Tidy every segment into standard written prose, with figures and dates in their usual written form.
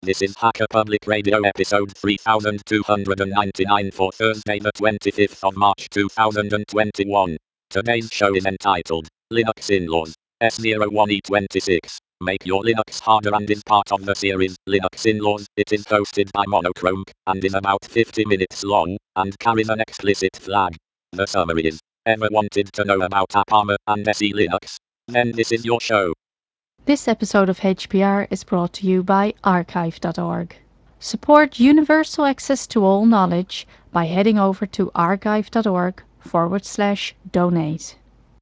This is Hacker Public Radio episode 3299 for Thursday the 25th of March 2021. Today's show is entitled Linux In-Laws S01E26. Make your Linux harder and is part of the series Linux In-Laws. It is hosted by Monochrome and is about 50 minutes long and carries an explicit flag. The summary is, ever wanted to know about AppArmor and SE Linux? Then this is your show. This episode of HPR is brought to you by archive.org. Support universal access to all knowledge by heading over to archive.org/donate.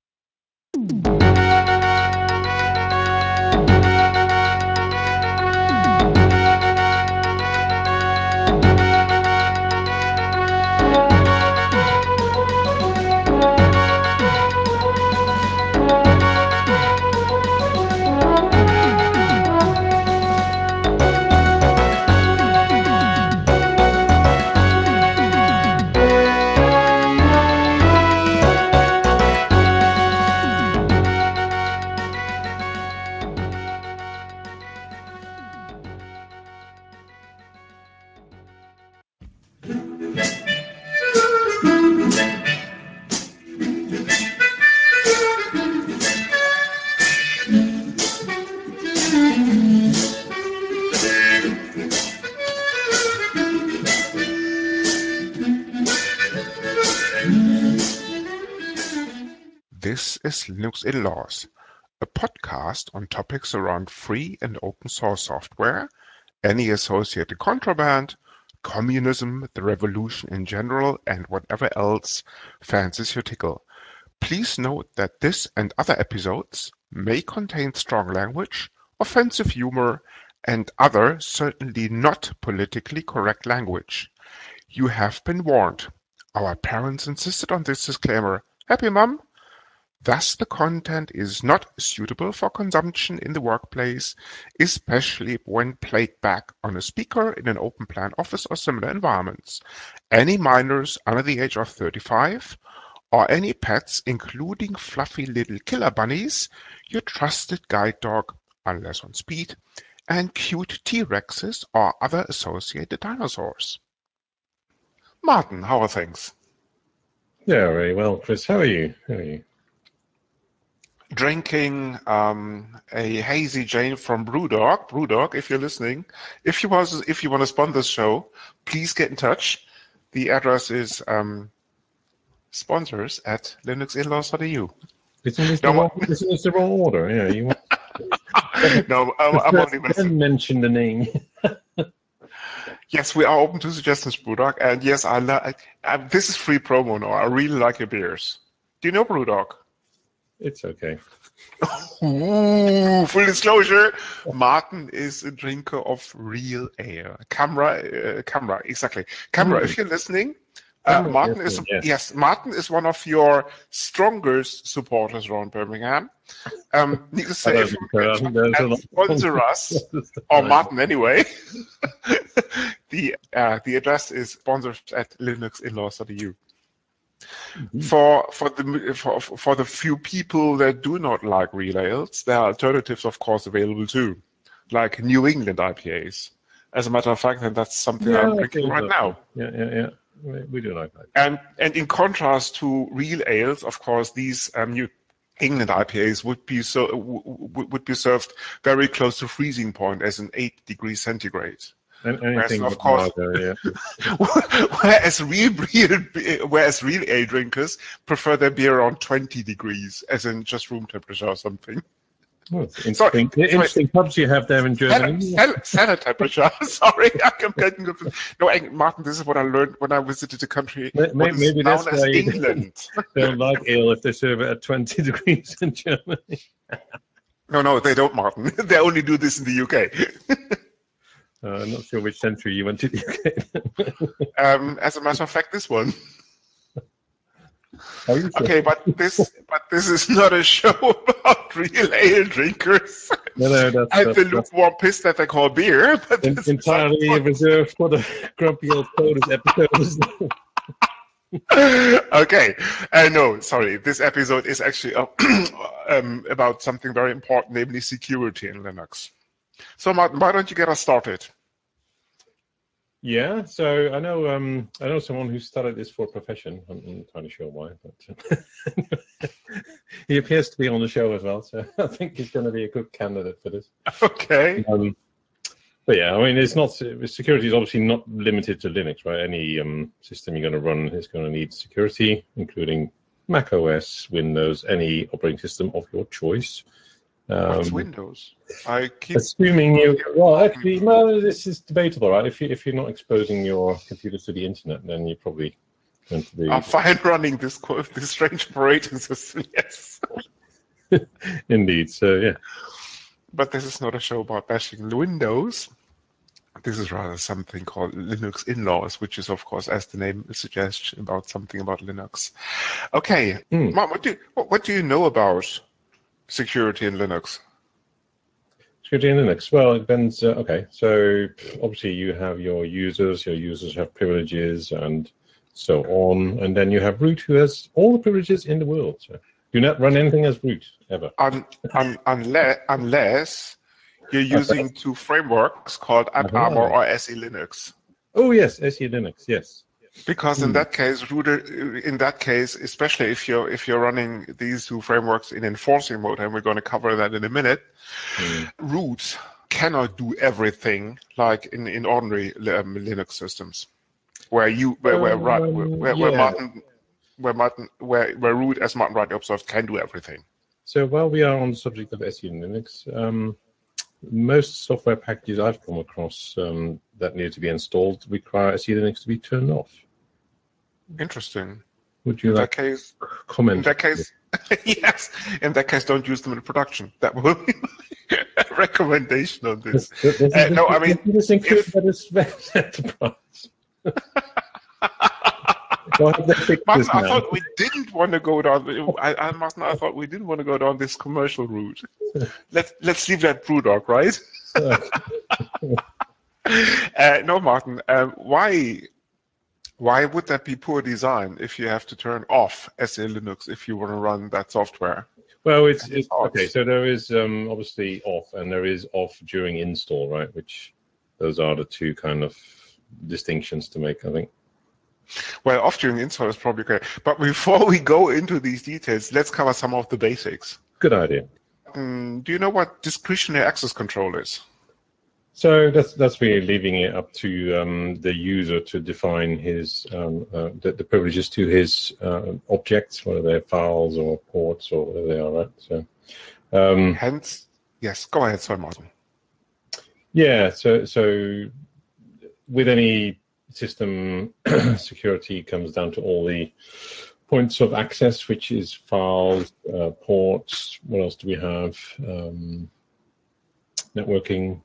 This is Linux In-Laws, a podcast on topics around free and open source software, any associated contraband, communism, the revolution in general, and whatever else fancies your tickle. Please note that this and other episodes may contain strong language, offensive humor, and other certainly not politically correct language. You have been warned. Our parents insisted on this disclaimer. Happy, Mum? Thus, the content is not suitable for consumption in the workplace, especially when played back on a speaker in an open plan office or similar environments. Any minors under the age of 35 or any pets, including fluffy little killer bunnies, your trusted guide dog, unless on speed, and cute T-Rexes or other associated dinosaurs. Martin, how are things? Yeah, very well, Chris. How are you? Drinking a hazy Jane from Brewdog. Brewdog, if you're listening, if you want to sponsor this show, please get in touch. The address is sponsors@linuxinlaws.eu. Isn't this No, the wrong order? Yeah, you want no, I'm only then messing. mention the name. Yes, we are open to suggestions, Brewdog, and yes, this is free promo now. I really like your beers. Do you know Brewdog? It's okay. Ooh, full disclosure, Martin is a drinker of real ale. Camera, exactly. Camera, if you're listening, Martin Martin is one of your strongest supporters around Birmingham. Need to say, if you can sponsor us, or Martin anyway, the address is sponsors@linuxinlaws.eu. For the few people that do not like real ales, there are alternatives, of course, available too, like New England IPAs. As a matter of fact, and that's something I'm drinking right now. Yeah. We do like that. And in contrast to real ales, of course, these New England IPAs would be served very close to freezing point, as in 8 degrees centigrade. Anything of course, whereas real ale drinkers prefer their beer around 20 degrees, as in just room temperature or something. Well, interesting pubs you have there in Germany. Cellar temperature. Sorry, I'm getting confused. No, Martin, this is what I learned when I visited the country. Maybe that's known as why England. They don't like ale if they serve it at 20 degrees in Germany. No, they don't, Martin. They only do this in the UK. I'm not sure which century you went to the UK. As a matter of fact, this one. Are you sure? Okay, but this is not a show about real ale drinkers. No, and the lukewarm piss that they call beer. But entirely reserved for the Grumpy Old Coders episodes. Okay, no, sorry. This episode is actually about something very important, namely security in Linux. So, Martin, why don't you get us started? Yeah, so I know someone who studied this for a profession. I'm not entirely sure why, but he appears to be on the show as well, so I think he's going to be a good candidate for this. Okay. But yeah, I mean, it's not security is obviously not limited to Linux, right? Any system you're going to run is going to need security, including Mac OS, Windows, any operating system of your choice. What's Windows? I keep Assuming you, well, talking actually, about- no, this is debatable, right? If you're not exposing your computer to the internet, then you're probably going to be I'm fine running this strange operating system, yes. indeed. So yeah, But this is not a show about bashing Windows. This is rather something called Linux in-laws, which is, of course, as the name suggests, about something about Linux. Okay, Mark, what do you know about security in Linux? security in Linux. Well, it depends. Okay, so obviously you have your users. Your users have privileges and so on, and then you have root, who has all the privileges in the world. So do not run anything as root ever. Unless you're using two frameworks called AppArmor or SE Linux. Oh yes, SE Linux. Yes. Because in that case, especially if you're running these two frameworks in enforcing mode, and we're going to cover that in a minute, root cannot do everything like in ordinary Linux systems, where root, as Martin rightly observed, can do everything. So while we are on the subject of SE Linux, most software packages I've come across that need to be installed require SE Linux to be turned off. Interesting. Would you like to comment? In that case, yes. In that case, don't use them in production. That will be my recommendation on this. No, I mean, this include that is enterprise. Martin, I thought we didn't want to go down. Martin, I thought we didn't want to go down this commercial route. Let's leave that BrewDog, right? No, Martin. Why would that be poor design if you have to turn off SE Linux if you want to run that software? Well, it's okay. So there is obviously off, and there is off during install, right? Which those are the two kind of distinctions to make, I think. Well, off during install is probably great. But before we go into these details, let's cover some of the basics. Good idea. Do you know what discretionary access control is? So that's really leaving it up to the user to define his the privileges to his objects, whether they're files or ports or whatever they are, right? So, hence, yes. Go ahead, sorry, Martin. Yeah. So with any system, security comes down to all the points of access, which is files, ports. What else do we have? Networking.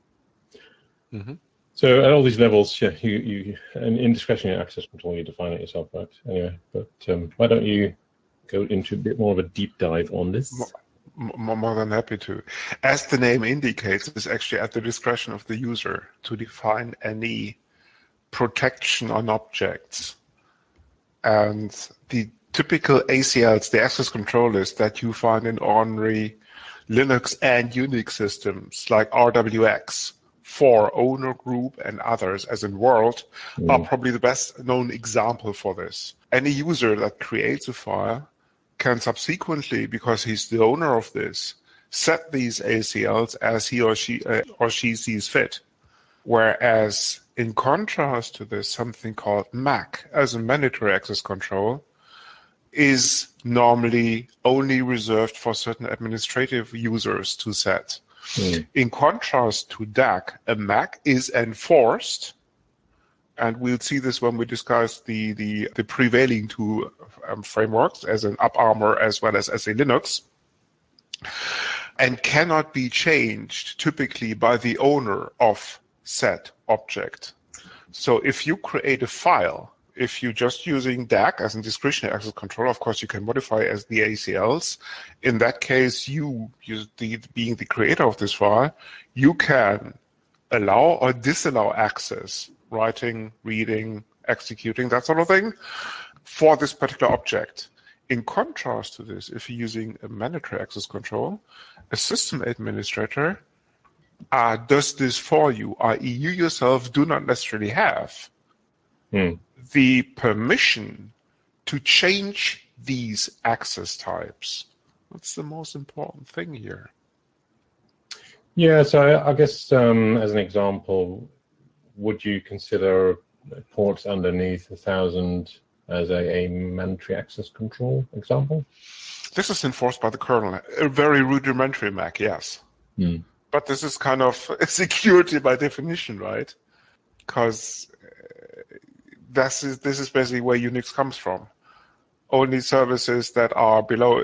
So at all these levels, yeah, you and in discretionary access control, you define it yourself, right? Anyway, but why don't you go into a bit more of a deep dive on this? More than happy to. As the name indicates, it's actually at the discretion of the user to define any protection on objects. And the typical ACLs, the access controllers that you find in ordinary Linux and Unix systems like RWX, for owner group and others, as in world, are probably the best known example for this. Any user that creates a file can subsequently, because he's the owner of this, set these ACLs as he or she sees fit. Whereas in contrast to this, something called MAC as a mandatory access control is normally only reserved for certain administrative users to set. In contrast to DAC, a MAC is enforced, and we'll see this when we discuss the prevailing two frameworks, as an AppArmor as well as SE Linux, and cannot be changed typically by the owner of said object. So if you create a file, if you're just using DAC as a discretionary access control, of course you can modify as the ACLs. In that case, being the creator of this file, you can allow or disallow access, writing, reading, executing, that sort of thing, for this particular object. In contrast to this, if you're using a mandatory access control, a system administrator does this for you, i.e. you yourself do not necessarily have the permission to change these access types. That's the most important thing here. Yeah, so I guess as an example, would you consider ports underneath 1,000 as a mandatory access control example? This is enforced by the kernel. A very rudimentary Mac, yes. But this is kind of security by definition, right? Because this is basically where Unix comes from. Only services that are below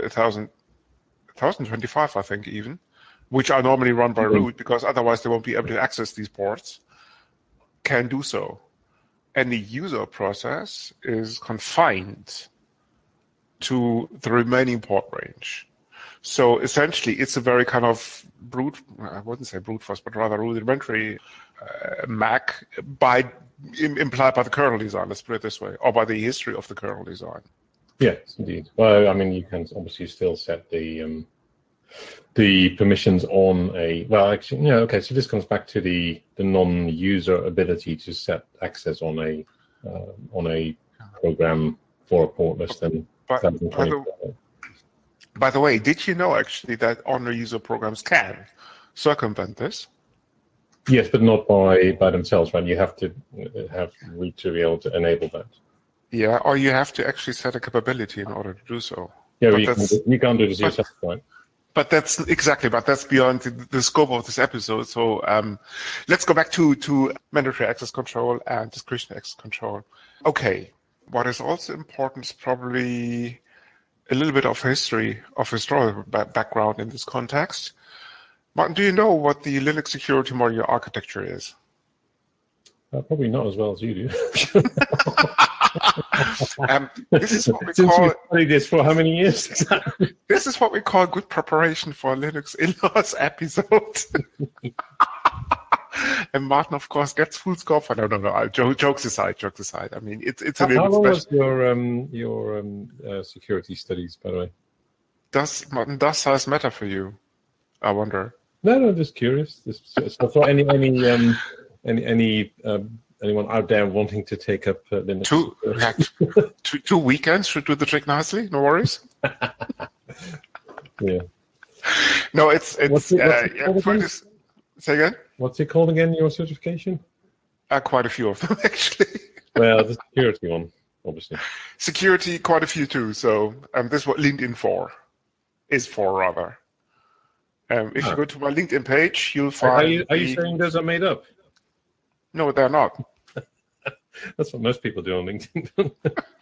1025, I think, even, which are normally run by root, because otherwise they won't be able to access these ports, can do so. Any user process is confined to the remaining port range. So essentially, it's a very kind of I wouldn't say brute force, but rather rudimentary Mac implied by the kernel design, let's put it this way, or by the history of the kernel design. Yes, indeed. Well, I mean, you can obviously still set the permissions on a, well, actually, yeah, okay, so this comes back to the non-user ability to set access on a program for a port less than 1024. By the way, did you know actually that honor user programs can circumvent this? Yes, but not by themselves, right? You have to have root to be able to enable that. Yeah, or you have to actually set a capability in order to do so. Yeah, you can't do this yourself, right? But that's beyond the scope of this episode. So let's go back to mandatory access control and discretionary access control. Okay, what is also important is probably a little bit of historical background in this context. Martin, do you know what the Linux security modular architecture is? Probably not as well as you do. This is what we Since call. You've studied this for how many years? This is what we call good preparation for a Linux in-laws episode. And Martin, of course, gets full score for no. Jokes aside. I mean, it's a little bit special. How long was your security studies, by the way? Does size matter for you? I wonder. No, just curious. So for anyone out there wanting to take up Linux, 2 weekends should do the trick nicely. No worries. Yeah. No, it's say again. What's it called again? Your certification? Quite a few of them actually. Well, the security one, obviously. Security, quite a few too. So this is what LinkedIn is for rather. If you go to my LinkedIn page, you'll find. Are you saying those are made up? No, they're not. That's what most people do on LinkedIn.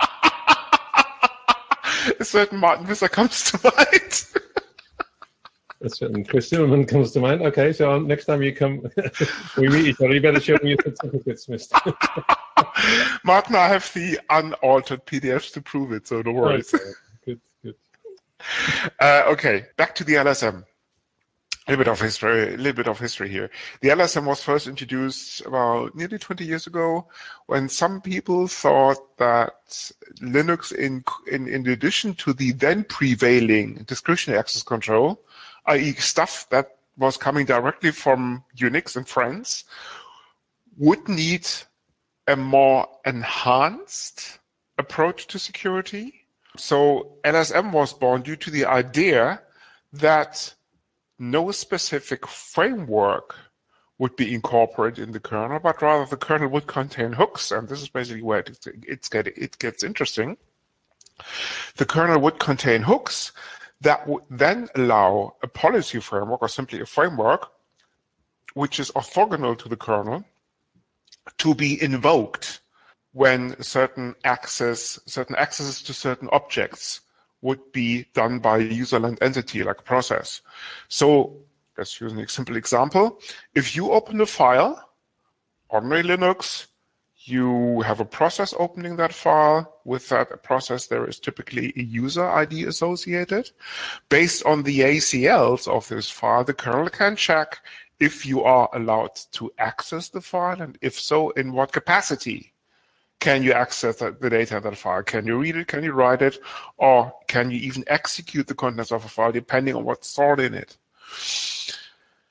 A certain Martin Visser comes to mind. A certain Chris Zimmerman comes to mind. Okay, so next time you come, we meet each other, you better show me your certificates, mister. Martin, I have the unaltered PDFs to prove it, so no worries. Okay. Good. Okay, back to the LSM. A little bit of history here. The LSM was first introduced about nearly 20 years ago, when some people thought that Linux, in addition to the then prevailing discretionary access control, i.e. stuff that was coming directly from Unix and friends, would need a more enhanced approach to security. So LSM was born due to the idea that no specific framework would be incorporated in the kernel, but rather the kernel would contain hooks, and this is basically where it gets interesting. The kernel would contain hooks that would then allow a policy framework, or simply a framework, which is orthogonal to the kernel, to be invoked when certain accesses to certain objects would be done by a userland entity, like a process. So let's use a simple example. If you open a file, ordinary Linux, you have a process opening that file. With that process, there is typically a user ID associated. Based on the ACLs of this file, the kernel can check if you are allowed to access the file, and if so, in what capacity. Can you access the data in that file? Can you read it? Can you write it? Or can you even execute the contents of a file depending on what's stored in it?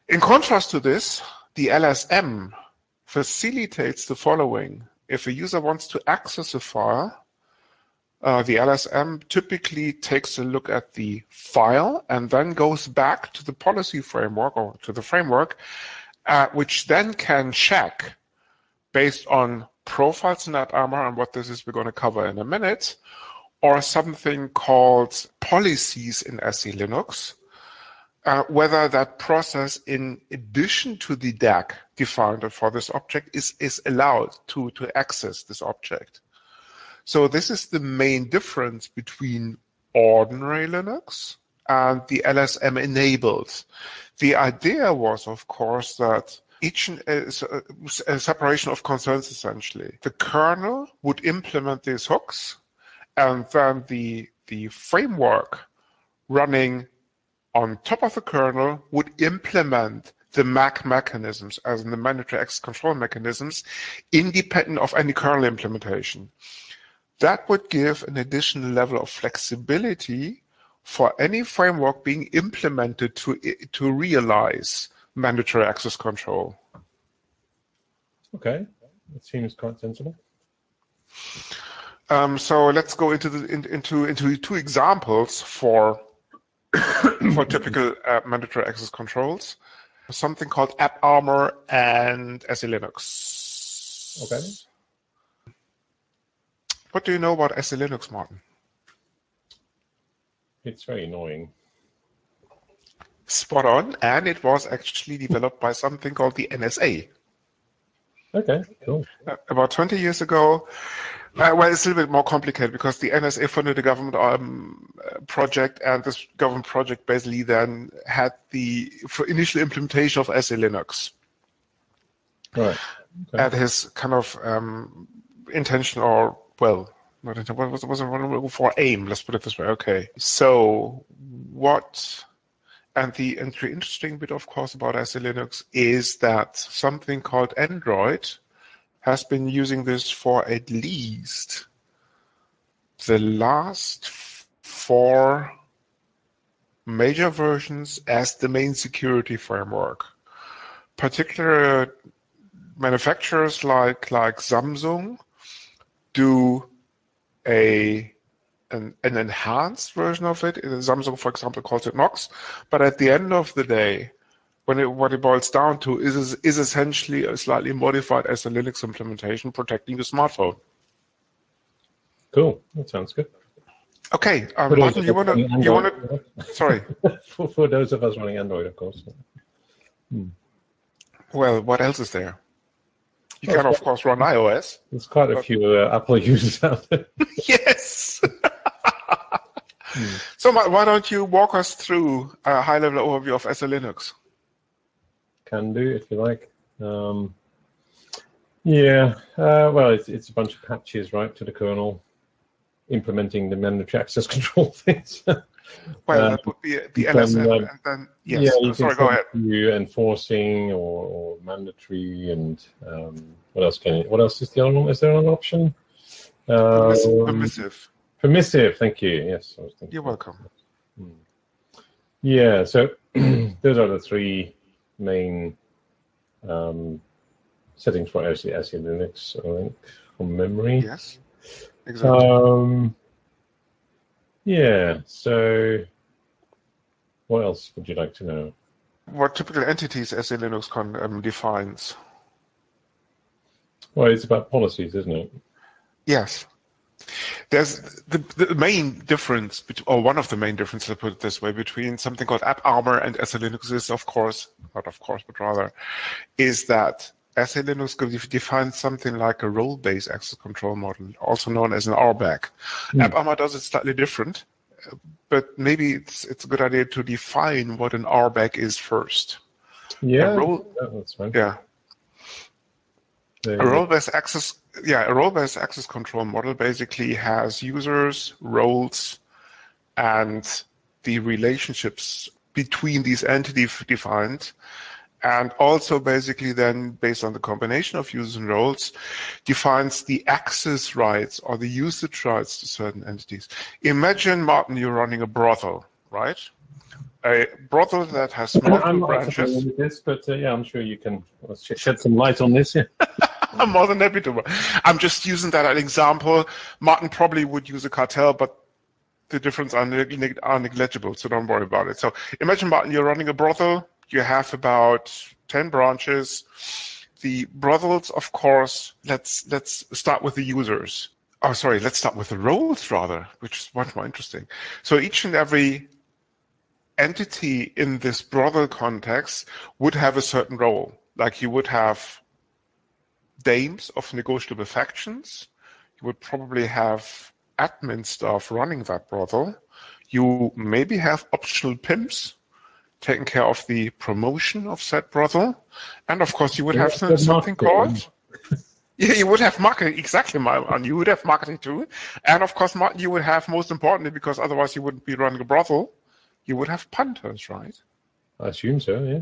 In contrast to this, the LSM facilitates the following. If a user wants to access a file, the LSM typically takes a look at the file and then goes back to the policy framework or to the framework, which then can check based on profiles in AppArmor, and what this is we're going to cover in a minute, or something called policies in SE Linux, whether that process, in addition to the DAG defined for this object, is allowed to access this object. So this is the main difference between ordinary Linux and the LSM enabled. The idea was, of course, that each a separation of concerns, essentially. The kernel would implement these hooks, and then the framework running on top of the kernel would implement the MAC mechanisms, as in the mandatory access control mechanisms, independent of any kernel implementation. That would give an additional level of flexibility for any framework being implemented to realize mandatory access control. Okay, that seems quite sensible. So let's go into two examples for typical mandatory access controls. Something called AppArmor and SE Linux. Okay. What do you know about SE Linux, Martin? It's very annoying. Spot on, and it was actually developed by something called the NSA. Okay, cool. About 20 years ago. Well, it's a little bit more complicated because the NSA funded a government project, and this government project basically then had the initial implementation of SE Linux. Right. Okay. And his kind of intention, or, well, not intention, what was it for aim? Let's put it this way. Okay. So what... And the interesting bit, of course, about SE Linux is that something called Android has been using this for at least the last 4 major versions as the main security framework. Particular manufacturers like Samsung do an enhanced version of it. Samsung, for example, calls it Knox. But at the end of the day, what it boils down to is essentially a slightly modified SE Linux implementation protecting the smartphone. Cool. That sounds good. Okay, Martin, you want to? Sorry. for those of us running Android, of course. Well, what else is there? You can, of course, run iOS. There's quite a few Apple users out there. Yes. So why don't you walk us through a high-level overview of SE Linux? Can do, if you like. Yeah, well, it's a bunch of patches, right, to the kernel, implementing the mandatory access control things. Well, that would be the LSM, and then, yes, yeah, sorry, go ahead. You enforcing or mandatory, and what else is the other one? Is there another option? Permissive. Permissive, thank you. Yes, I was thinking. You're welcome. Yeah, so those are the 3 main settings for SE Linux, I think, from memory. Yes, exactly. Yeah, so what else would you like to know? What typical entities SE Linux defines? Well, it's about policies, isn't it? Yes. There's the main difference, or one of the main differences, let's put it this way, between something called AppArmor and SE Linux is, of course, not of course, but rather, is that SE Linux defines something like a role-based access control model, also known as an RBAC. AppArmor does it slightly different, but maybe it's a good idea to define what an RBAC is first. Yeah, that's fine. Yeah. A role-based access control model basically has users, roles, and the relationships between these entities defined, and also basically then, based on the combination of users and roles, defines the access rights or the usage rights to certain entities. Imagine, Martin, you're running a brothel, right? a brothel that has I'm multiple not familiar branches. with this, but yeah, I'm sure you can shed some light on this. Yeah. I'm more than happy to. I'm just using that as an example. Martin probably would use a cartel, but the difference are negligible, so don't worry about it. So imagine, Martin, you're running a brothel. You have about 10 branches. The brothels, of course, let's start with the users. Oh, sorry, let's start with the roles rather, which is much more interesting. So each and every entity in this brothel context would have a certain role. Like you would have dames of negotiable factions. You would probably have admin staff running that brothel. You maybe have optional pimps taking care of the promotion of said brothel. And of course, you would have something called... Yeah, you would have marketing, exactly, and you would have marketing too. And of course, you would have, most importantly, because otherwise you wouldn't be running a brothel, you would have punters, right? I assume so, yeah.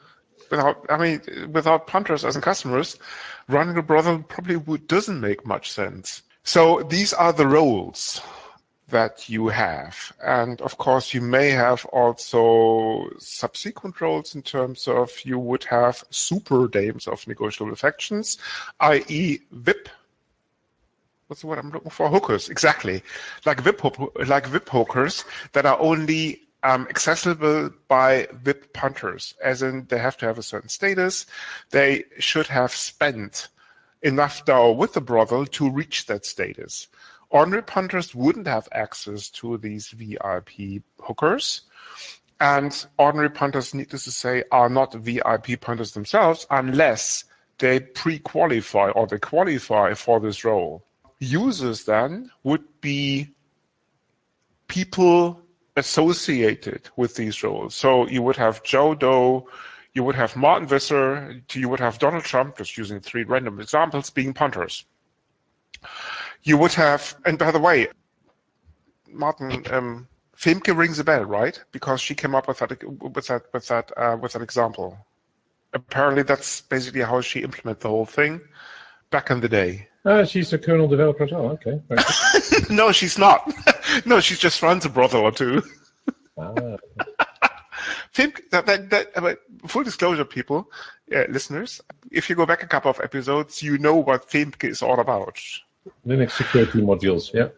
Without punters as in customers, running a brothel probably doesn't make much sense. So these are the roles that you have. And of course, you may have also subsequent roles in terms of you would have super dames of negotiable affections, i.e. VIP. What's the word I'm looking for? Hookers, exactly. Like VIP hookers that are only accessible by VIP punters, as in they have to have a certain status. They should have spent enough dough with the brothel to reach that status. Ordinary punters wouldn't have access to these VIP hookers. And ordinary punters, needless to say, are not VIP punters themselves unless they pre-qualify or they qualify for this role. Users then would be people associated with these roles. So you would have Joe Doe, you would have Martin Visser, you would have Donald Trump, just using 3 random examples, being punters. You would have, and by the way, Martin, Femke rings a bell, right? Because she came up with that example. Apparently, that's basically how she implemented the whole thing back in the day. She's a kernel developer as well. Okay. No, she's not. No, she just runs a brothel or two. Femke, full disclosure, people, listeners, if you go back a couple of episodes, you know what Femke is all about. Linux security modules, yeah.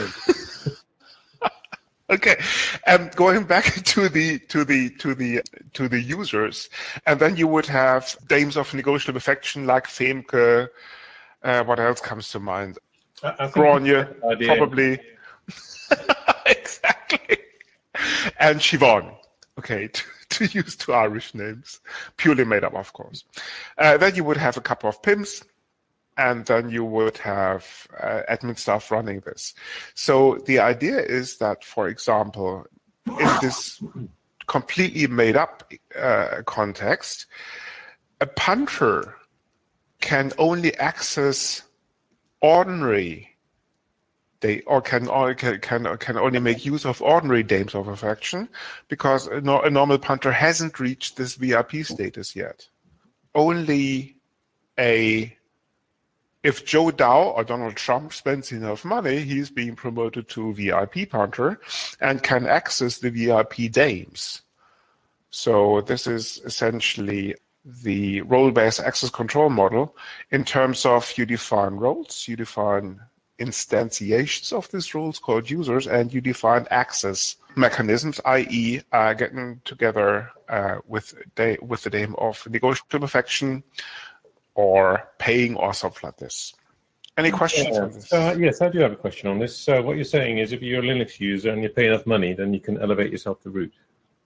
Okay, going back to the users, and then you would have dames of negotiable affection like Femke. What else comes to mind? Gronje, probably. Exactly. And Siobhan. Okay, to use 2 Irish names, purely made up, of course. Then you would have a couple of pimps, and then you would have admin staff running this. So the idea is that, for example, in this completely made up context, a punter can only access ordinary can only make use of ordinary dames of affection because a normal punter hasn't reached this VIP status yet. Only if Joe Dow or Donald Trump spends enough money, he's being promoted to VIP punter and can access the VIP dames. So this is essentially the role-based access control model in terms of you define roles, you define instantiations of these roles called users, and you define access mechanisms, i.e. Getting together with the name of negotiable affection or paying or something like this. Any questions on this? Yes, I do have a question on this. So what you're saying is if you're a Linux user and you pay enough money, then you can elevate yourself to root.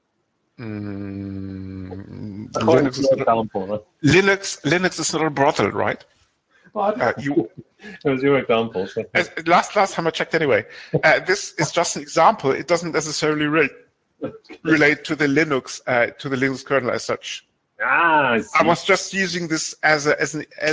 Linux is not a brothel, right? Well, it was your example. So. Last time I checked anyway. This is just an example. It doesn't necessarily relate to the Linux kernel as such. I was just using this as a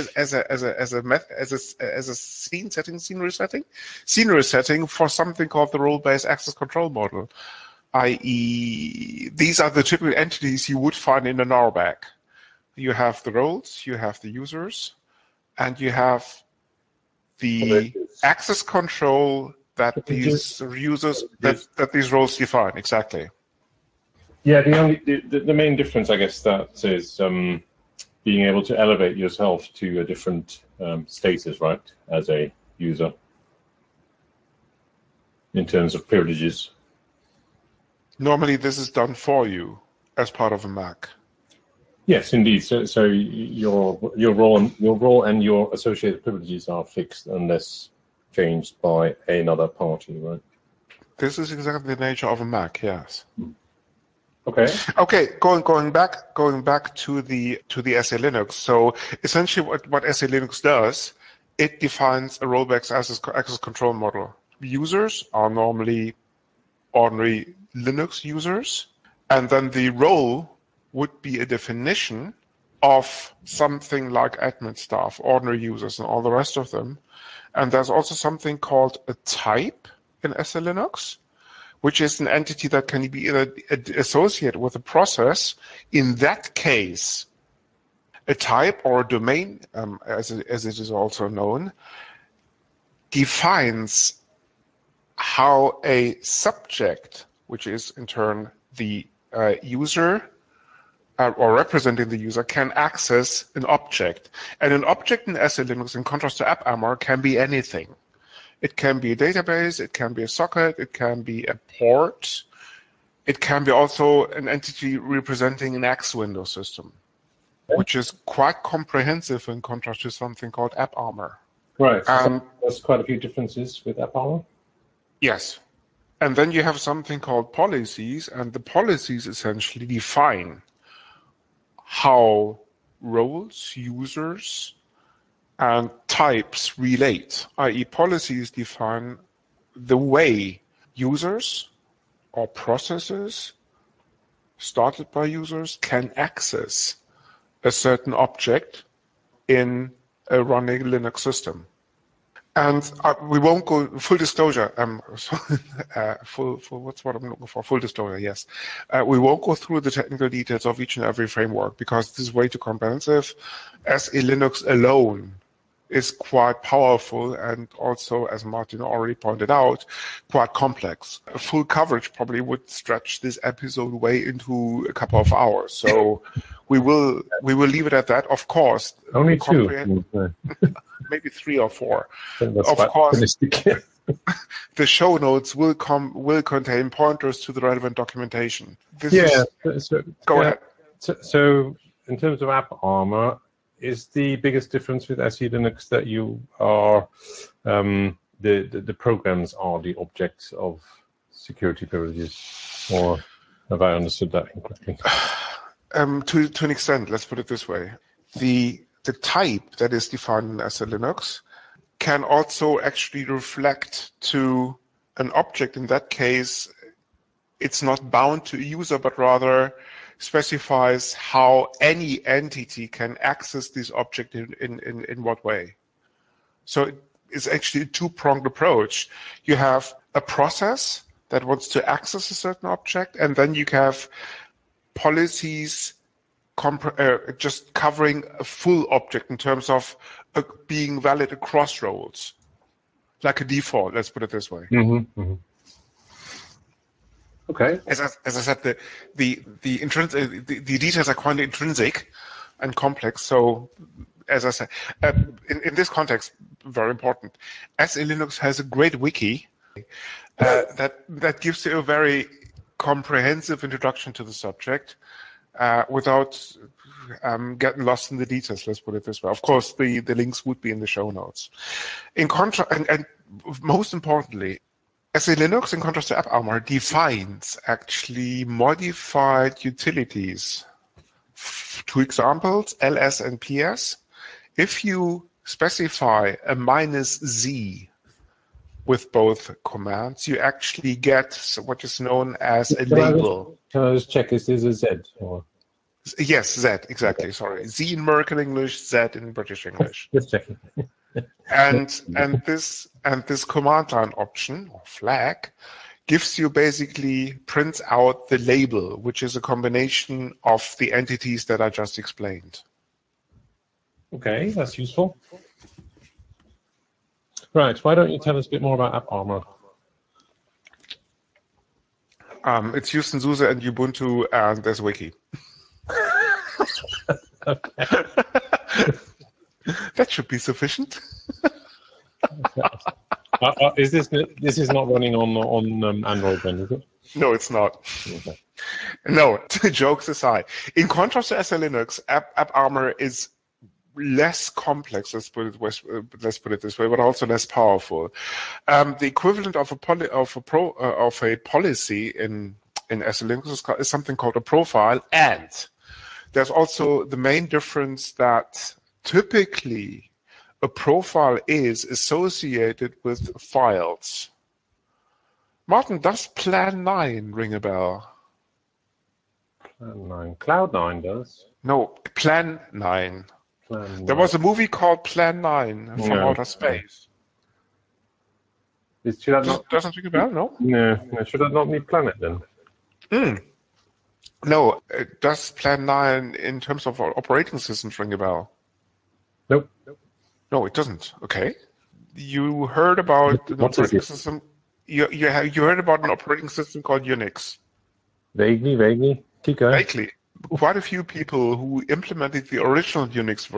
scenery setting for something called the role-based access control model, i.e. these are the typical entities you would find in an RBAC. You have the roles, you have the users, and you have the access control that these users that these roles define. Exactly. Yeah, the main difference, I guess, that is being able to elevate yourself to a different status, right, as a user in terms of privileges. Normally, this is done for you as part of a Mac. Yes, indeed. So your role and your associated privileges are fixed unless changed by another party, right? This is exactly the nature of a Mac. Yes. Okay. Okay. Going back to the SE Linux. So essentially, what SE Linux does, it defines a rollback access control model. Users are normally ordinary Linux users, and then the role would be a definition of something like admin staff, ordinary users, and all the rest of them. And there's also something called a type in SE Linux, which is an entity that can be associated with a process. In that case, a type or a domain, as it is also known, defines how a subject, which is in turn the user or representing the user, can access an object. And an object in SE Linux, in contrast to AppArmor, can be anything. It can be a database, it can be a socket, it can be a port, it can be also an entity representing an X window system, which is quite comprehensive in contrast to something called AppArmor. Right. So there's quite a few differences with AppArmor. Yes. And then you have something called policies, and the policies essentially define how roles, users, and types relate, i.e. policies define the way users or processes started by users can access a certain object in a running Linux system. And we won't go full disclosure. What's what I'm looking for? Full disclosure, yes. We won't go through the technical details of each and every framework because this is way too comprehensive. SE Linux alone is quite powerful and also, as Martin already pointed out, quite complex. A full coverage probably would stretch this episode way into a couple of hours. So we will leave it at that. Of course, only two. Maybe 3 or 4. That's of course, optimistic. the show notes will contain pointers to the relevant documentation. Go ahead. So, in terms of AppArmor, is the biggest difference with SE Linux that you are the programs are the objects of security privileges, or have I understood that incorrectly? To an extent, let's put it this way: the type that is defined in SE Linux can also actually reflect to an object. In that case, it's not bound to a user, but rather specifies how any entity can access this object in what way. So it's actually a two-pronged approach. You have a process that wants to access a certain object, and then you have policies just covering a full object in terms of being valid across roles, like a default. Let's put it this way. Mm-hmm, mm-hmm. Okay. As I said, the details are quite intrinsic and complex. So, as I said, in this context, very important. SE Linux has a great wiki that gives you a very comprehensive introduction to the subject. Without getting lost in the details, let's put it this way. Of course, the links would be in the show notes. In contrast, and most importantly, SE Linux, in contrast to AppArmor, defines actually modified utilities. 2 examples, ls and ps. If you specify a -z with both commands, you actually get what is known as a label. Can I just check, is this a Z? Or? Yes, Z, exactly. Okay. Sorry. Z in American English, Z in British English. Just checking. and this command line option or flag gives you basically prints out the label, which is a combination of the entities that I just explained. Okay, that's useful. Right, why don't you tell us a bit more about AppArmor? It's used in SUSE and Ubuntu, and there's a wiki. That should be sufficient. Is this is not running on Android then, is it? No, it's not. Okay. No, jokes aside. In contrast to SE Linux, AppArmor is less complex, let's put it this way, but also less powerful. The equivalent of a policy in SE Linux is something called a profile, and there's also the main difference that typically a profile is associated with files. Martin, does Plan 9 ring a bell? Plan 9. Cloud 9 does. No, Plan 9. Plan There 9. was a movie called Plan 9 from outer space. Should that not? Doesn't ring a bell, no? No. Should that not need Planet then? No, does Plan 9 in terms of operating systems ring a bell? Nope. No, it doesn't. Okay. You heard about an operating system. You heard about an operating system called Unix. Vaguely. Keep going. Vaguely. Quite a few people who implemented the original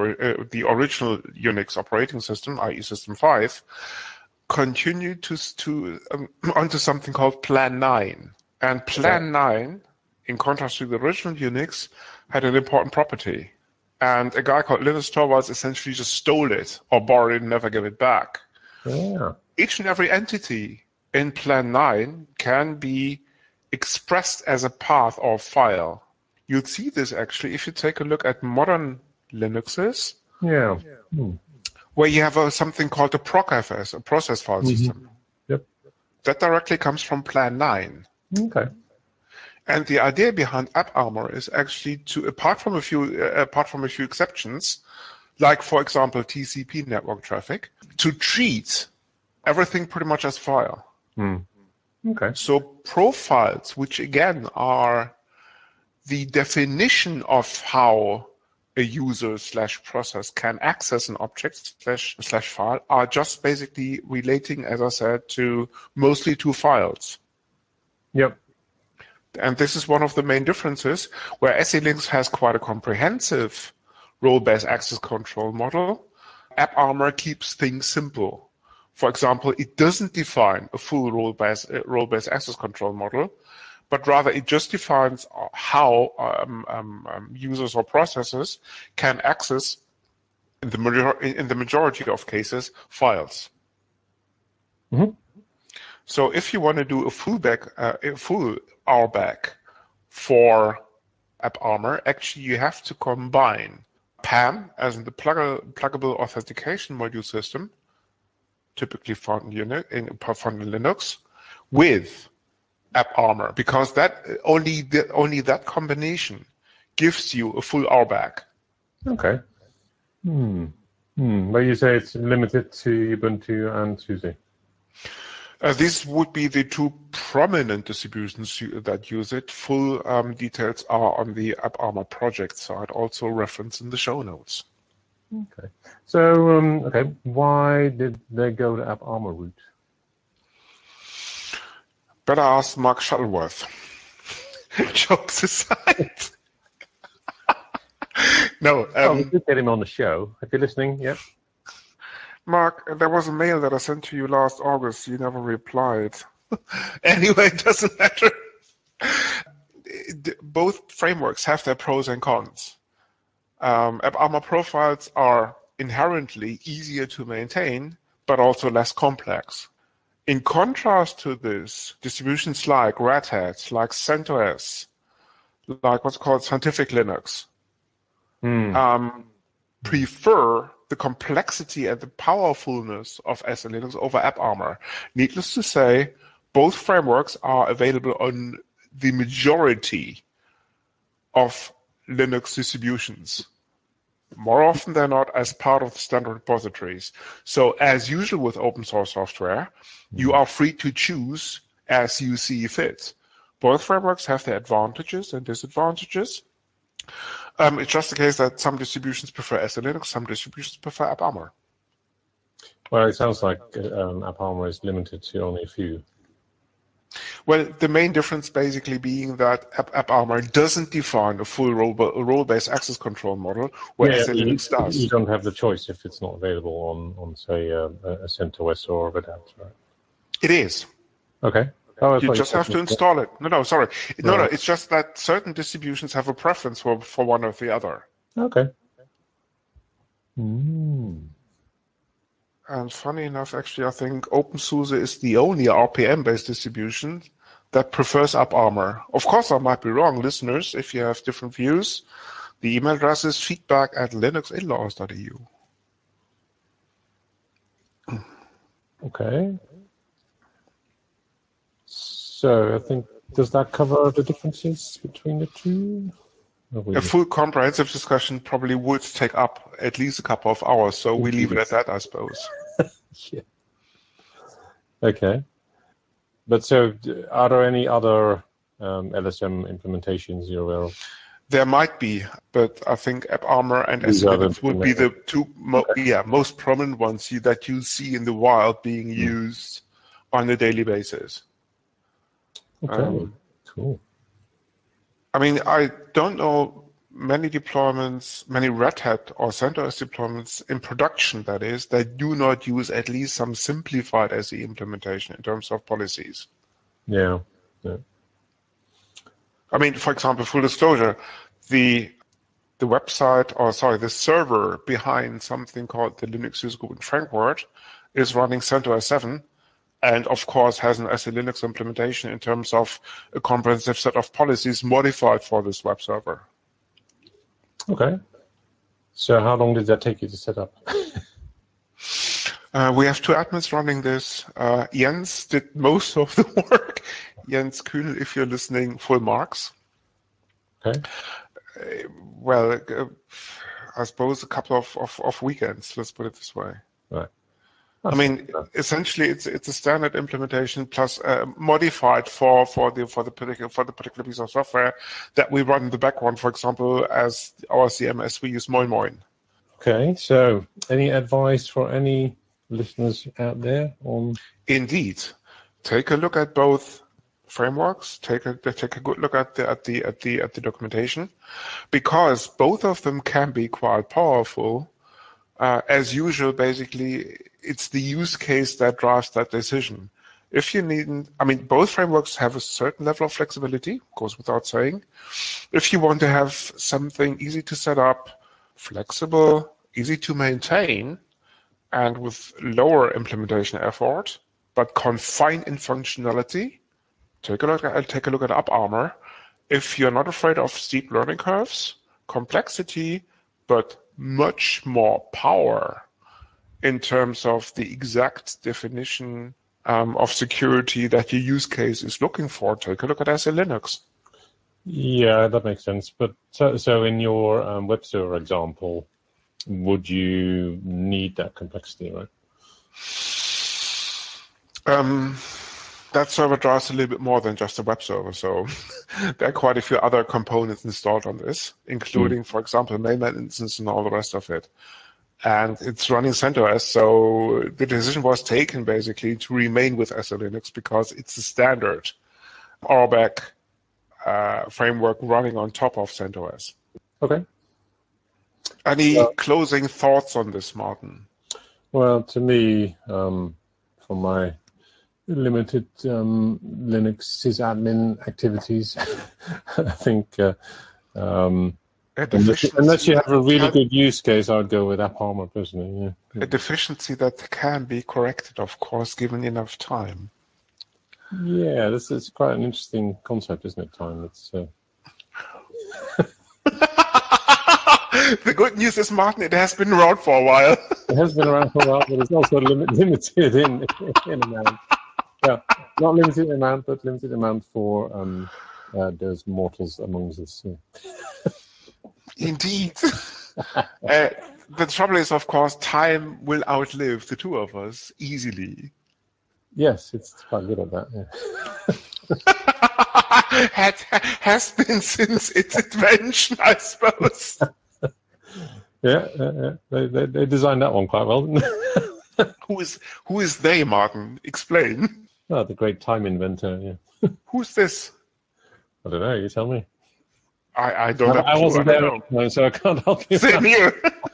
Unix operating system, i.e. System 5, continued to onto something called Plan 9. And Plan 9, in contrast to the original Unix, had an important property. And a guy called Linus Torvalds essentially just stole it or borrowed it and never gave it back. Yeah. Each and every entity in Plan 9 can be expressed as a path or file. You'll see this actually if you take a look at modern Linuxes. Yeah. Where you have something called a procfs, a process file system. Yep. That directly comes from Plan 9. Okay. And the idea behind AppArmor is actually to, apart from a few exceptions, like for example TCP network traffic, to treat everything pretty much as file. Okay. So profiles, which again are the definition of how a user / process can access an object / file, are just basically relating, as I said, to mostly to files. Yep. And this is one of the main differences, where SE Linux has quite a comprehensive role-based access control model. AppArmor keeps things simple. For example, it doesn't define a full role-based access control model, but rather it just defines how users or processes can access, in the majority of cases, files. So if you want to do a full RBAC for AppArmor, actually you have to combine PAM, as in the pluggable authentication module system, typically found in Linux, with AppArmor, because that only that combination gives you a full RBAC. Okay. But you say it's limited to Ubuntu and SUSE. These would be the two prominent distributions that use it. Full details are on the AppArmor project side, also referenced in the show notes. Okay. So, okay, why did they go the AppArmor route? Better ask Mark Shuttleworth. Jokes aside. No. We did get him on the show. If you're listening, yeah. Mark, there was a mail that I sent to you last August. You never replied. Anyway, it doesn't matter. Both frameworks have their pros and cons. AppArmor profiles are inherently easier to maintain, but also less complex. In contrast to this, distributions like Red Hat, like CentOS, like what's called Scientific Linux, prefer the complexity and the powerfulness of SE Linux over AppArmor. Needless to say, both frameworks are available on the majority of Linux distributions, more often than not as part of the standard repositories. So as usual with open source software, you are free to choose as you see fit. Both frameworks have their advantages and disadvantages. It's just the case that some distributions prefer SE Linux, some distributions prefer AppArmor. Well, it sounds like AppArmor is limited to only a few. Well, the main difference basically being that AppArmor doesn't define a full role-based access control model, where Yeah, SELinux you does. don't have the choice if it's not available on say, a CentOS or Red Hat, right? It is. Okay. Oh, I You thought just said have to install it. No, sorry. No, no. it's just that certain distributions have a preference for one or the other. Okay. Mm. And funny enough, actually, I think OpenSUSE is the only RPM-based distribution that prefers AppArmor. Of course, I might be wrong, listeners. If you have different views, the email address is feedback@linuxinlaws.eu. Okay. So I think, does that cover the differences between the two? A full comprehensive discussion probably would take up at least a couple of hours, so we leave it at that, I suppose. Yeah. Okay. But so, are there any other LSM implementations you're aware of? There might be, but I think AppArmor and These are the SELinux would be the two most prominent ones that you see in the wild being used on a daily basis. Okay, cool. I mean, I don't know many deployments, many Red Hat or CentOS deployments in production, that is, that do not use at least some simplified SE implementation in terms of policies. Yeah. I mean, for example, full disclosure, the website, or sorry, the server behind something called the Linux User Group in Frankfurt is running CentOS 7, and of course has an SELinux implementation in terms of a comprehensive set of policies modified for this web server. Okay. So how long did that take you to set up? We have two admins running this. Jens did most of the work. Jens Kühnel, if you're listening, full marks. Okay. Well, I suppose a couple of weekends, let's put it this way. Right. I mean, essentially, it's a standard implementation plus modified for the particular piece of software that we run in the background. For example, as our CMS, we use MoinMoin. Okay. So, any advice for any listeners out there on? Indeed, take a look at both frameworks. Take a good look at the documentation, because both of them can be quite powerful. As usual, basically, it's the use case that drives that decision. If you need, I mean, both frameworks have a certain level of flexibility, goes without saying. If you want to have something easy to set up, flexible, easy to maintain, and with lower implementation effort, but confined in functionality, take a look at AppArmor. If you're not afraid of steep learning curves, complexity, but much more power in terms of the exact definition of security that your use case is looking for, take a look at SELinux. Yeah, that makes sense. But so in your web server example, would you need that complexity, right? That server drives a little bit more than just a web server, so there are quite a few other components installed on this, including, for example, mainnet instance and all the rest of it. And it's running CentOS, so the decision was taken basically to remain with SELinux because it's the standard RBAC framework running on top of CentOS. Okay. Any closing thoughts on this, Martin? Well, to me, from my limited Linux sysadmin activities, I think unless you have a really good use case, I'd go with AppArmor personally. Yeah. A deficiency that can be corrected, of course, given enough time. Yeah, this is quite an interesting concept, isn't it? Time. It's. The good news is, Martin, it has been around for a while. It has been around for a while, but it's also limited in amount. Yeah, not limited in amount, but limited amount for those mortals amongst us. Yeah. Indeed. The trouble is, of course, time will outlive the two of us easily. Yes, it's quite good at that. Yeah. Has been since its invention, I suppose. Yeah. They designed that one quite well, didn't they? Who is they, Martin? Explain. Oh, the great time inventor. Yeah. Who's this? I don't know. You tell me. I don't have a I clue. wasn't I there, don't know. so I can't help you. Same here.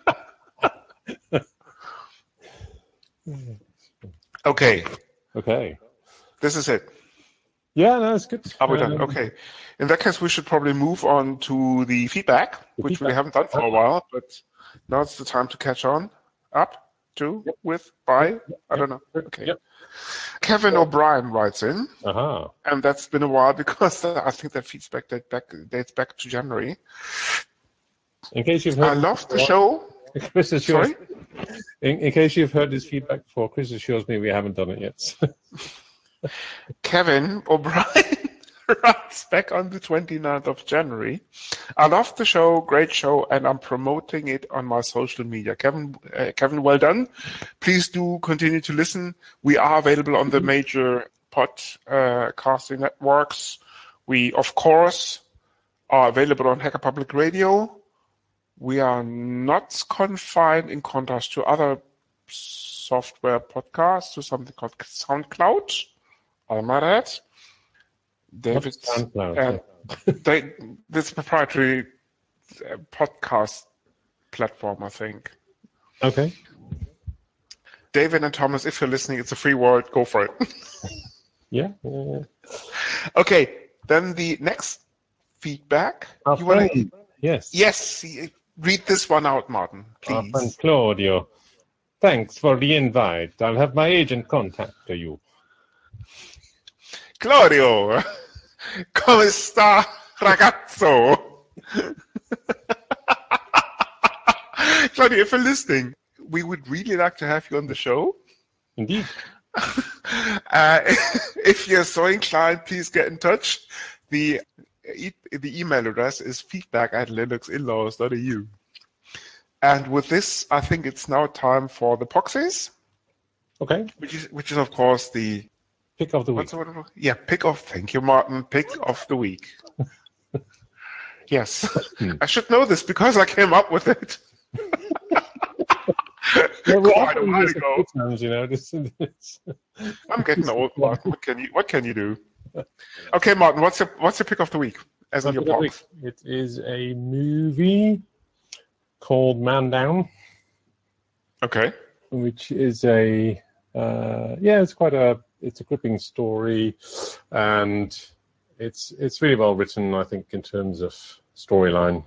Okay, Okay. this is it. Yeah, no, it's good. Are we done? Okay. In that case, we should probably move on to the feedback, which we haven't done for a while, but now it's the time to catch on, up, to, with, by, I don't know. Okay. Yep. Kevin O'Brien writes in, Aha. and that's been a while because I think that feedback dates back to January. In case you've I heard, love the show. Chris assures. Sorry? In case you've heard this feedback before, Chris assures me we haven't done it yet. Kevin O'Brien writes back on the 29th of January. I love the show, great show, and I'm promoting it on my social media. Kevin, well done. Please do continue to listen. We are available on the major podcasting networks. We, of course, are available on Hacker Public Radio. We are not confined, in contrast to other software podcasts, to something called SoundCloud. Almarat, David, this proprietary podcast platform, I think. Okay. David and Thomas, if you're listening, it's a free word. Go for it. Yeah. Okay, then the next feedback. Our friend, yes. Yes, read this one out, Martin, please. Our friend Claudio. Thanks for the invite. I'll have my agent contact you. Claudio, come sta, ragazzo? Claudio, if you're listening, we would really like to have you on the show. Indeed. If you're so inclined, please get in touch. The email address is feedback@linuxinlaws.eu. And with this, I think it's now time for the proxies. Okay. Which is of course the pick of the week. Yeah, pick of. Thank you, Martin. Pick of the week. Yes, I should know this because I came up with it. Quite a while ago. Times, you know, I'm getting old, Martin. What can you do? Okay, Martin. What's your pick of the week? As in your box. It is a movie called Man Down. Okay. Which is it's a gripping story, and it's really well written, I think, in terms of storyline.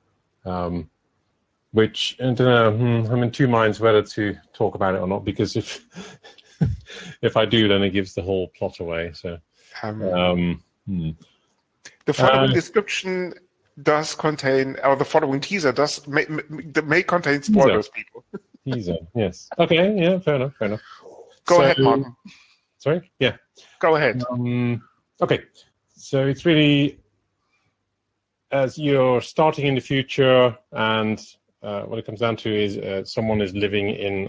Which I don't know. I'm in two minds whether to talk about it or not, because if if I do, then it gives the whole plot away. So the following description does contain, or the following teaser may contain spoilers, people. Teaser, yes. Okay, yeah, fair enough. Go ahead, Martin. Sorry? Yeah. Go ahead. Okay, so it's really as you're starting in the future, and what it comes down to is someone is living in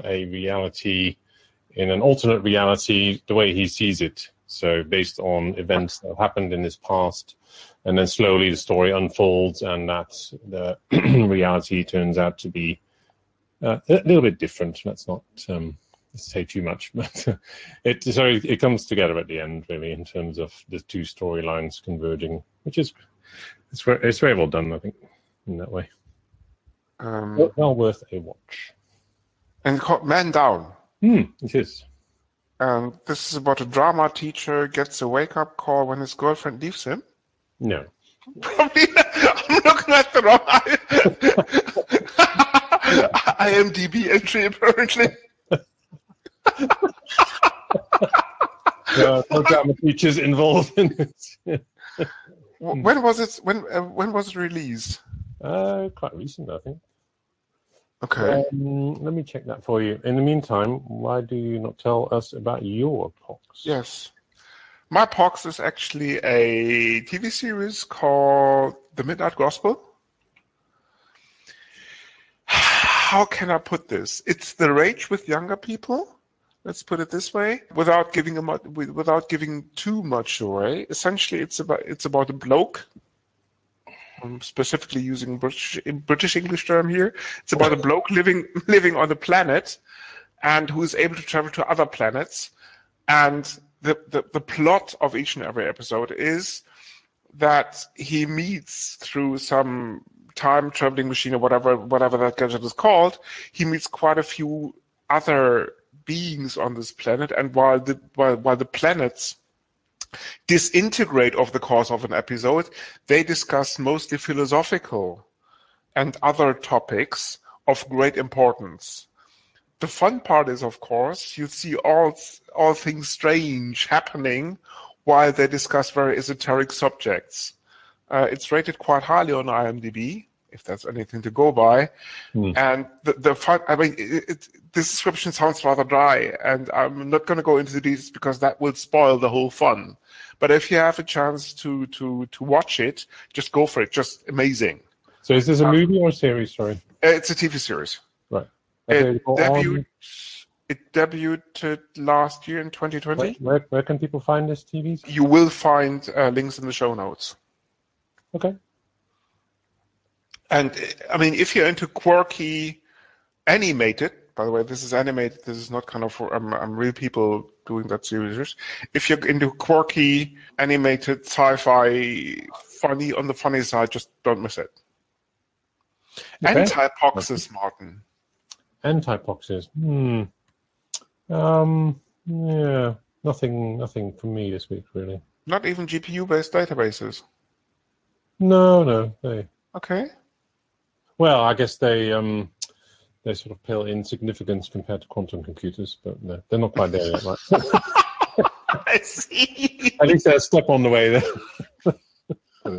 an alternate reality, the way he sees it. So based on events that have happened in his past, and then slowly the story unfolds, and that the reality turns out to be a little bit different. Let's not say too much, but it comes together at the end, really, in terms of the two storylines converging, which is it's very well done, I think, in that way. Well worth a watch. And it's called Man Down. It is. This is about a drama teacher gets a wake-up call when his girlfriend leaves him. No. Probably. I'm looking at the wrong IMDb entry, apparently. No drama teachers involved in it. When was it? When was it released? Quite recent, I think. Okay. Let me check that for you. In the meantime, why do you not tell us about your POX? Yes. My POX is actually a TV series called The Midnight Gospel. How can I put this? It's the rage with younger people. Let's put it this way, without giving too much away. Essentially, it's about a bloke. I'm specifically using British English term here. It's about a bloke living on a planet, and who is able to travel to other planets. And the plot of each and every episode is that he meets through some time traveling machine or whatever that gadget is called. He meets quite a few other beings on this planet, and while the planets disintegrate over the course of an episode, they discuss mostly philosophical and other topics of great importance. The fun part is, of course, you see all things strange happening while they discuss very esoteric subjects. It's rated quite highly on IMDb, if that's anything to go by. And the fun, I mean, this description sounds rather dry, and I'm not going to go into the details because that will spoil the whole fun. But if you have a chance to watch it, just go for it. Just amazing. So is this a movie or a series? Sorry. It's a TV series. Right. It debuted last year in 2020. Where can people find this TV? You will find links in the show notes. Okay. And I mean, if you're into quirky animated, by the way, this is animated. This is not kind of real people doing that series. If you're into quirky animated sci-fi, funny on the funny side, just don't miss it. Okay. Antipoxis, Martin. Antipoxis. Yeah. Nothing from me this week, really. Not even GPU-based databases. No. Okay. Well, I guess they sort of pale insignificance compared to quantum computers, but no, they're not quite there yet, right? I see. At least they're a step on the way there.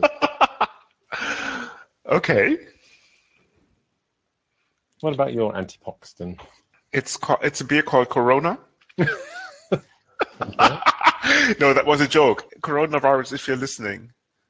Okay. What about your antipox then? It's a beer called Corona. No, that was a joke. Coronavirus, if you're listening.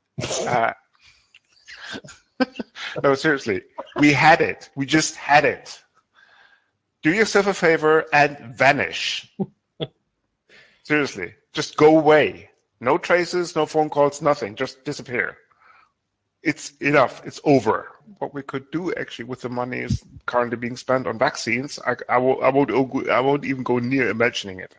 No, seriously. We had it. We just had it. Do yourself a favor and vanish. Seriously. Just go away. No traces, no phone calls, nothing. Just disappear. It's enough. It's over. What we could do actually with the money is currently being spent on vaccines. I won't even go near imagining it.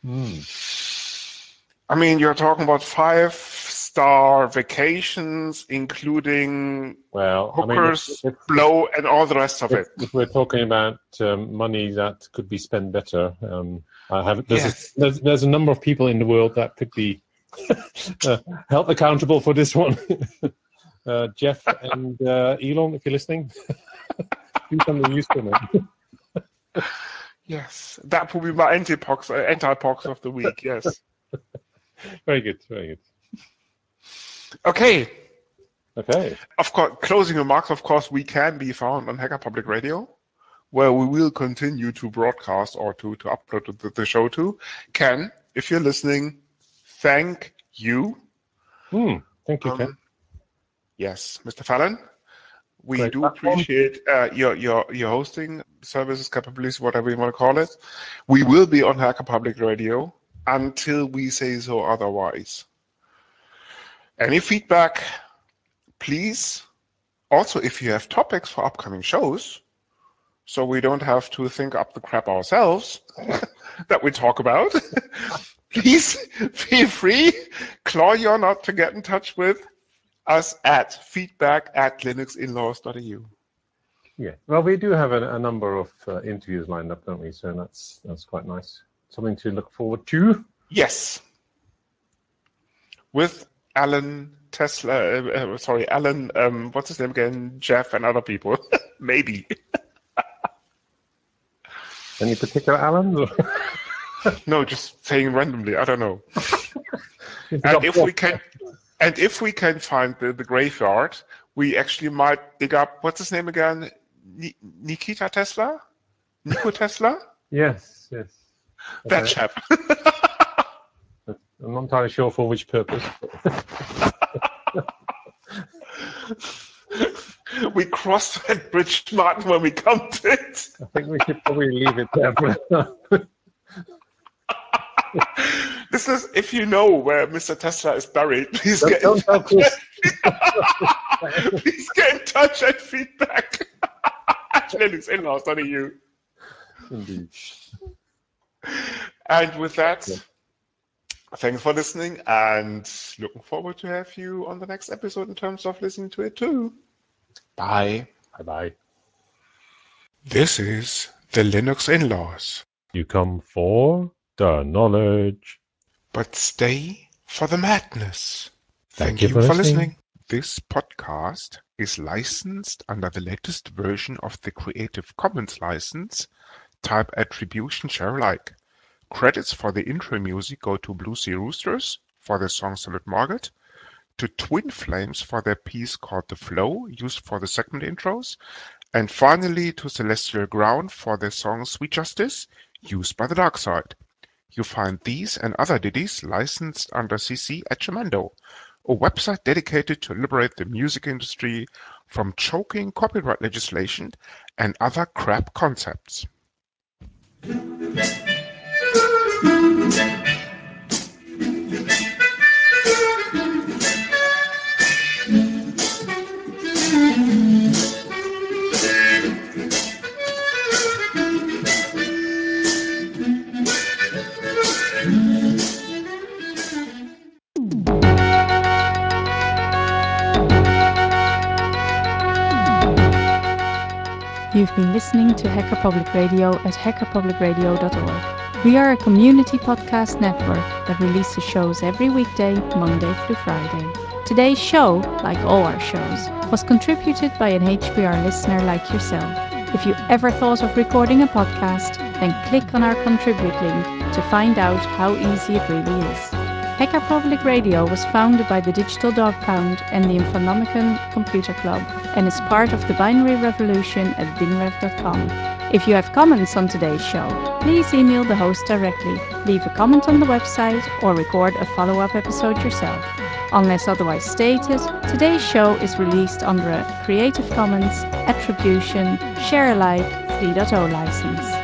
I mean, you're talking about 5-star vacations, including hookers, blow, and all the rest of it. If we're talking about money that could be spent better, there's a number of people in the world that could be held accountable for this one. Jeff and Elon, if you're listening, do something useful, man. Yes, that will be my antipox of the week. Yes. Very good. Okay. Okay. Of course, closing remarks. Of course, we can be found on Hacker Public Radio, where we will continue to broadcast or to upload the show to. Ken, if you're listening, thank you. Thank you, Ken. Yes, Mr. Fallon. We Great do platform. appreciate your hosting services, capabilities, whatever you want to call it. We will be on Hacker Public Radio until we say so otherwise. Any feedback, please. Also, if you have topics for upcoming shows, so we don't have to think up the crap ourselves that we talk about, please feel free, claw your knot to get in touch with us at feedback@linuxinlaws.eu. Yeah. Well, we do have a number of interviews lined up, don't we? So that's quite nice. Something to look forward to. Yes. With Alan Tesla, Alan, what's his name again? Jeff and other people. Maybe. Any particular Alan? No, just saying randomly. I don't know. And if we can find the graveyard, we actually might dig up, what's his name again? Nikita Tesla? Niko Tesla? Yes. That chap. I'm not entirely sure for which purpose. We cross that bridge, Martin, when we come to it. I think we should probably leave it there for now. This is, if you know where Mr. Tesla is buried, please get in touch. Please get in touch and feedback at linuxinlaws.eu. Indeed. And with that, Thanks for listening and looking forward to have you on the next episode in terms of listening to it too. Bye. Bye-bye. This is the Linux In-Laws. You come for the knowledge. But stay for the madness. Thank you for for listening. This podcast is licensed under the latest version of the Creative Commons license, type Attribution Share Alike. Credits for the intro music go to Blue Sea Roosters for their song Solid Market, to Twin Flames for their piece called The Flow, used for the segment intros, and finally to Celestial Ground for their song Sweet Justice, used by the Dark Side. You find these and other ditties licensed under CC at Jamendo, a website dedicated to liberate the music industry from choking copyright legislation and other crap concepts. You've been listening to Hacker Public Radio at hackerpublicradio.org. We are a community podcast network that releases shows every weekday, Monday through Friday. Today's show, like all our shows, was contributed by an HPR listener like yourself. If you ever thought of recording a podcast, then click on our contribute link to find out how easy it really is. Hacker Public Radio was founded by the Digital Dog Pound and the Infonomicon Computer Club and is part of the binary revolution at binrev.com. If you have comments on today's show, please email the host directly, leave a comment on the website, or record a follow-up episode yourself. Unless otherwise stated, today's show is released under a Creative Commons Attribution Share Alike 3.0 license.